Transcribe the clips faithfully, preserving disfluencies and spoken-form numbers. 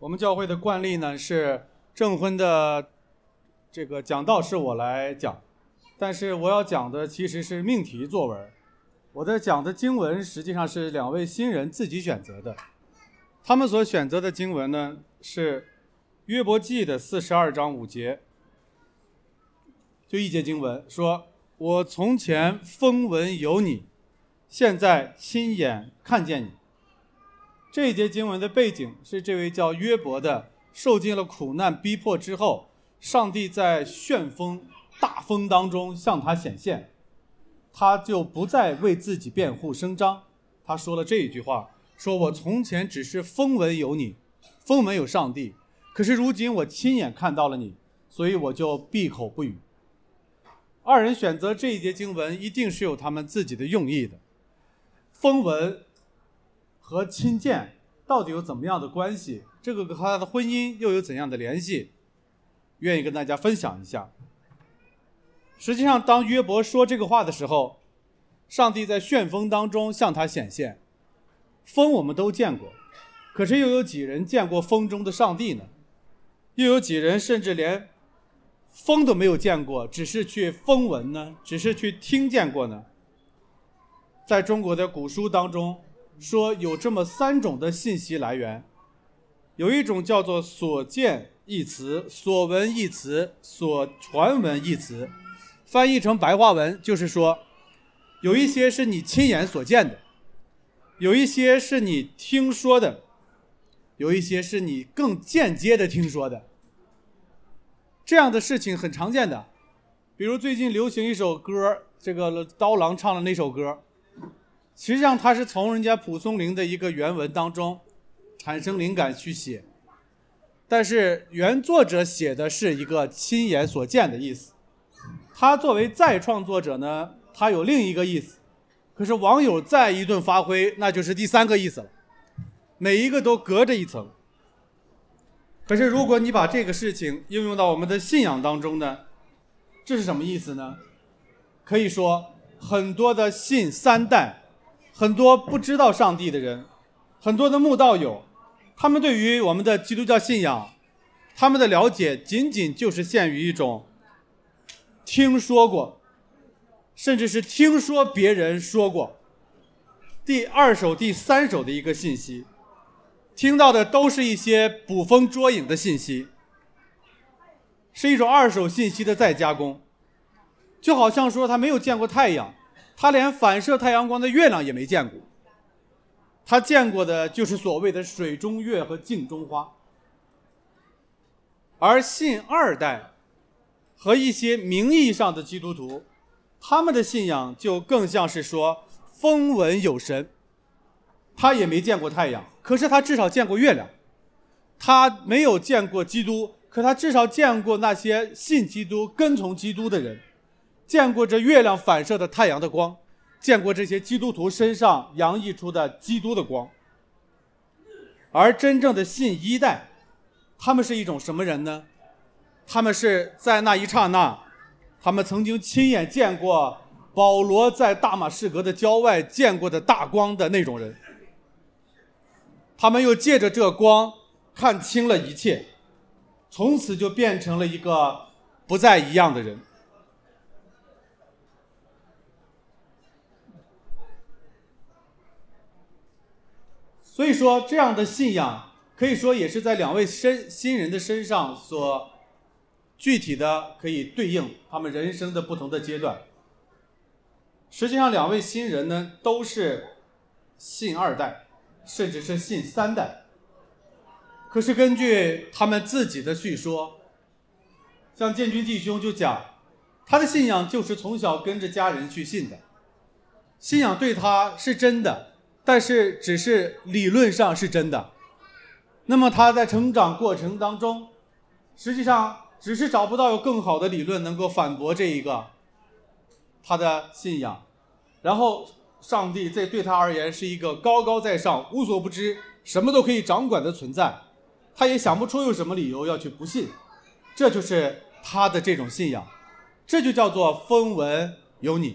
我们教会的惯例呢是证婚的这个讲道是我来讲，但是我要讲的其实是命题作文。我的讲的经文实际上是两位新人自己选择的，他们所选择的经文呢是约伯记的四十二章五节，就一节经文说：我从前风闻有你，现在亲眼看见你。这一节经文的背景是这位叫约伯的受尽了苦难逼迫之后，上帝在旋风大风当中向他显现，他就不再为自己辩护声张，他说了这一句话，说我从前只是风闻有你，风闻有上帝，可是如今我亲眼看到了你，所以我就闭口不语。二人选择这一节经文一定是有他们自己的用意的。风闻和亲见到底有怎么样的关系？这个和他的婚姻又有怎样的联系？愿意跟大家分享一下。实际上当约伯说这个话的时候，上帝在旋风当中向他显现。风我们都见过，可是又有几人见过风中的上帝呢？又有几人甚至连风都没有见过，只是去风闻呢？只是去听见过呢？在中国的古书当中说有这么三种的信息来源，有一种叫做所见一词、所闻一词、所传闻一词，翻译成白话文就是说，有一些是你亲眼所见的，有一些是你听说的，有一些是你更间接的听说的。这样的事情很常见的，比如最近流行一首歌，这个刀郎唱的那首歌，实际上他是从人家蒲松龄的一个原文当中产生灵感去写，但是原作者写的是一个亲眼所见的意思，他作为再创作者呢，他有另一个意思，可是网友再一顿发挥，那就是第三个意思了，每一个都隔着一层。可是如果你把这个事情应用到我们的信仰当中呢，这是什么意思呢？可以说很多的信三代，很多不知道上帝的人，很多的慕道友，他们对于我们的基督教信仰，他们的了解仅仅就是限于一种听说过，甚至是听说别人说过，第二手第三手的一个信息，听到的都是一些捕风捉影的信息，是一种二手信息的再加工。就好像说他没有见过太阳，他连反射太阳光的月亮也没见过，他见过的就是所谓的水中月和镜中花。而信二代和一些名义上的基督徒，他们的信仰就更像是说风闻有神，他也没见过太阳，可是他至少见过月亮。他没有见过基督，可他至少见过那些信基督跟从基督的人，见过这月亮反射的太阳的光，见过这些基督徒身上洋溢出的基督的光。而真正的信一代，他们是一种什么人呢？他们是在那一刹那，他们曾经亲眼见过保罗在大马士革的郊外见过的大光的那种人，他们又借着这光看清了一切，从此就变成了一个不再一样的人。所以说这样的信仰可以说也是在两位新新人的身上所具体的可以对应他们人生的不同的阶段。实际上两位新人呢都是信二代，甚至是信三代，可是根据他们自己的叙说，像建军弟兄就讲，他的信仰就是从小跟着家人去信的，信仰对他是真的，但是只是理论上是真的。那么他在成长过程当中，实际上只是找不到有更好的理论能够反驳这一个他的信仰，然后上帝这对他而言是一个高高在上无所不知什么都可以掌管的存在，他也想不出有什么理由要去不信，这就是他的这种信仰，这就叫做风闻有你。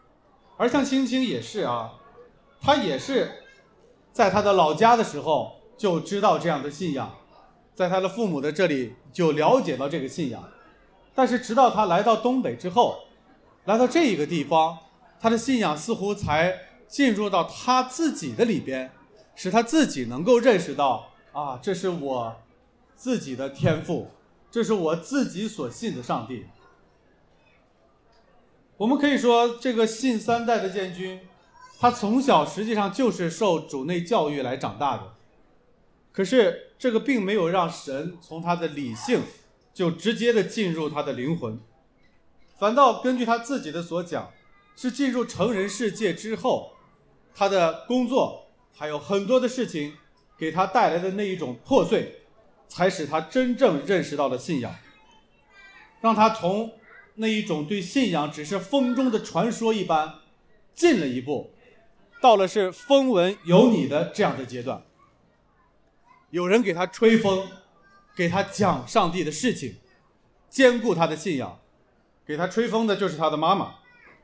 而像青青也是啊，他也是在他的老家的时候就知道这样的信仰，在他的父母的这里就了解到这个信仰。但是直到他来到东北之后，来到这一个地方，他的信仰似乎才进入到他自己的里边，使他自己能够认识到啊，这是我自己的天赋，这是我自己所信的上帝。我们可以说，这个信三代的建军，他从小实际上就是受主内教育来长大的。可是这个并没有让神从他的理性就直接的进入他的灵魂，反倒根据他自己的所讲，是进入成人世界之后，他的工作还有很多的事情给他带来的那一种破碎，才使他真正认识到了信仰，让他从那一种对信仰只是风中的传说一般，进了一步，到了是风闻有你的这样的阶段。有人给他吹风，给他讲上帝的事情，兼顾他的信仰。给他吹风的就是他的妈妈。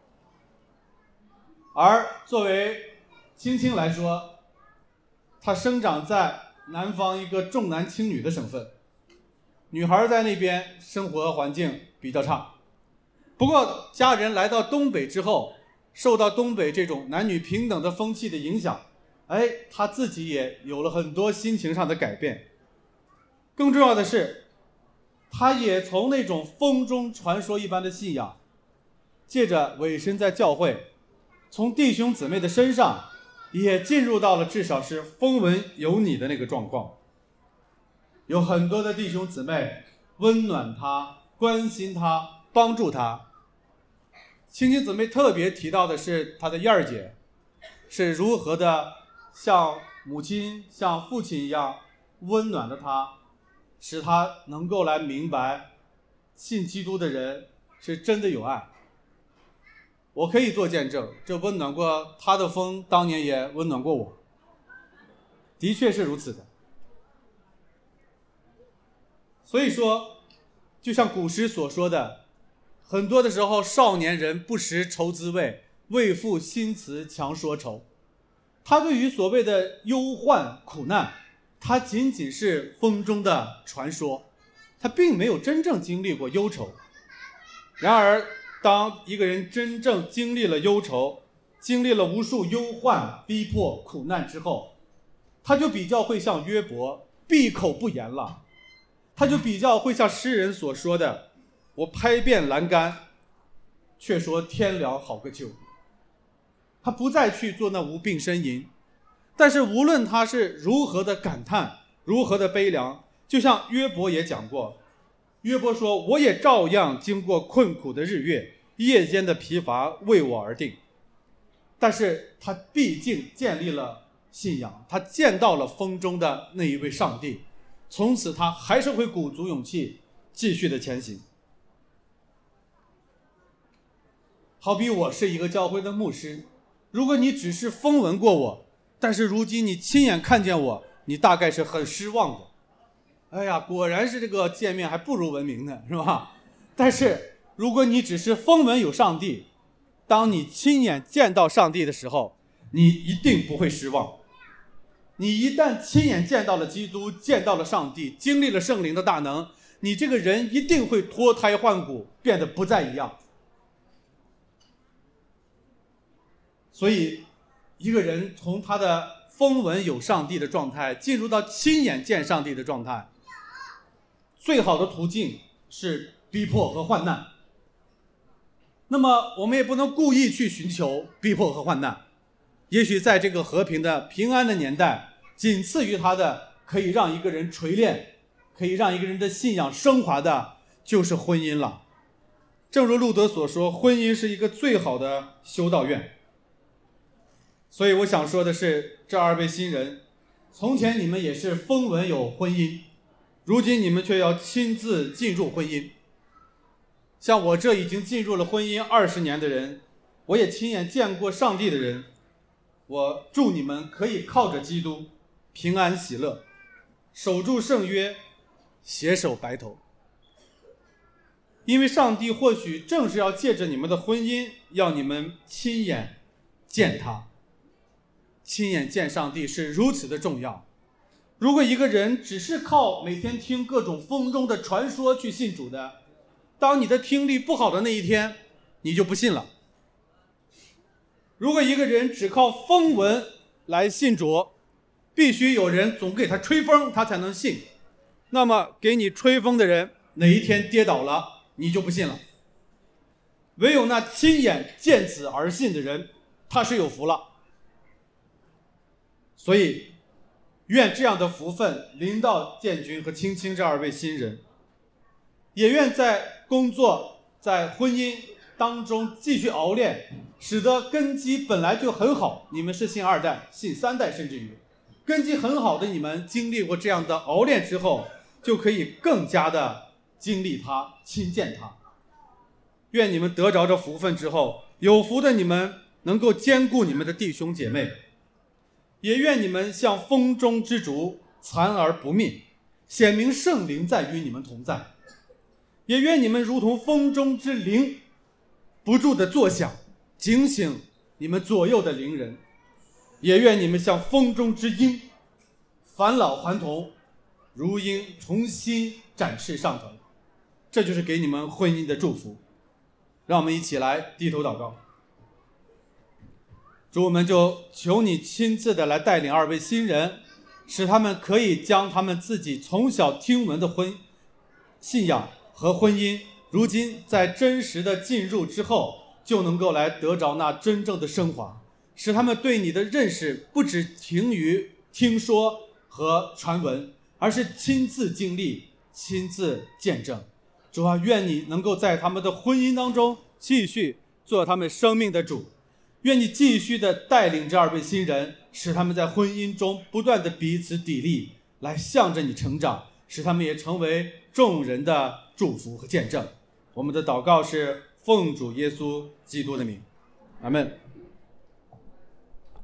而作为青青来说，他生长在南方一个重男轻女的省份，女孩在那边生活环境比较差。不过家人来到东北之后，受到东北这种男女平等的风气的影响，哎，他自己也有了很多心情上的改变。更重要的是，他也从那种风中传说一般的信仰，借着委身在教会，从弟兄姊妹的身上也进入到了至少是风闻有你的那个状况。有很多的弟兄姊妹温暖他，关心他，帮助他。青青姊妹特别提到的是她的燕儿姐是如何的像母亲像父亲一样温暖了她，使她能够来明白信基督的人是真的有爱。我可以做见证，这温暖过她的风当年也温暖过我，的确是如此的。所以说，就像古诗所说的，很多的时候少年人不识愁滋味，为赋新词强说愁。他对于所谓的忧患苦难，他仅仅是风中的传说，他并没有真正经历过忧愁。然而当一个人真正经历了忧愁，经历了无数忧患逼迫苦难之后，他就比较会像约伯闭口不言了，他就比较会像诗人所说的，我拍遍栏杆，却说天凉好个秋。他不再去做那无病呻吟，但是无论他是如何的感叹，如何的悲凉，就像约伯也讲过，约伯说，我也照样经过困苦的日月，夜间的疲乏为我而定。但是他毕竟建立了信仰，他见到了风中的那一位上帝，从此他还是会鼓足勇气继续的前行。好比我是一个教会的牧师，如果你只是风闻过我，但是如今你亲眼看见我，你大概是很失望的。哎呀，果然是这个见面还不如闻名呢，是吧？但是如果你只是风闻有上帝，当你亲眼见到上帝的时候，你一定不会失望。你一旦亲眼见到了基督，见到了上帝，经历了圣灵的大能，你这个人一定会脱胎换骨，变得不再一样。所以一个人从他的风闻有上帝的状态进入到亲眼见上帝的状态，最好的途径是逼迫和患难。那么我们也不能故意去寻求逼迫和患难，也许在这个和平的平安的年代，仅次于他的可以让一个人锤炼，可以让一个人的信仰升华的就是婚姻了。正如路德所说，婚姻是一个最好的修道院。所以我想说的是，这二位新人，从前你们也是风闻有婚姻，如今你们却要亲自进入婚姻。像我这已经进入了婚姻二十年的人，我也亲眼见过上帝的人，我祝你们可以靠着基督平安喜乐，守住圣约，携手白头。因为上帝或许正是要借着你们的婚姻，要你们亲眼见他。亲眼见上帝是如此的重要， 如果一个人只是靠每天听各种风中的传说去信主的，当你的听力不好的那一天，你就不信了。如果一个人只靠风闻来信主，必须有人总给他吹风，他才能信。那么给你吹风的人哪一天跌倒了，你就不信了。唯有那亲眼见此而信的人，他是有福了。所以愿这样的福分临到建军和青青这二位新人，也愿在工作在婚姻当中继续熬练，使得根基本来就很好，你们是信二代信三代，甚至于根基很好的你们经历过这样的熬练之后，就可以更加的经历他亲见他。愿你们得着这福分之后，有福的你们能够兼顾你们的弟兄姐妹，也愿你们像风中之烛，残而不灭，显明圣灵在与你们同在。也愿你们如同风中之灵，不住地作响，警醒你们左右的邻人。也愿你们像风中之鹰，返老还童，如鹰重新展翅上腾。这就是给你们婚姻的祝福。让我们一起来低头祷告。主，我们就求你亲自的来带领二位新人，使他们可以将他们自己从小听闻的婚信仰和婚姻，如今在真实的进入之后，就能够来得着那真正的升华，使他们对你的认识不只停于听说和传闻，而是亲自经历，亲自见证。主啊，愿你能够在他们的婚姻当中继续做他们生命的主，愿你继续的带领这二位新人，使他们在婚姻中不断的彼此砥砺，来向着你成长，使他们也成为众人的祝福和见证。我们的祷告是奉主耶稣基督的名，阿们。